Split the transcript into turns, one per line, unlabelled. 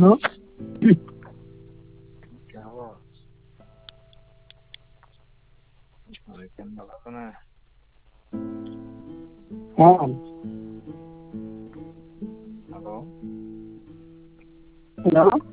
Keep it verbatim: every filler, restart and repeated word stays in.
Hello.
क्या हुआ? Weekend वाला तो ना।
हाँ
हेलो।
हेलो।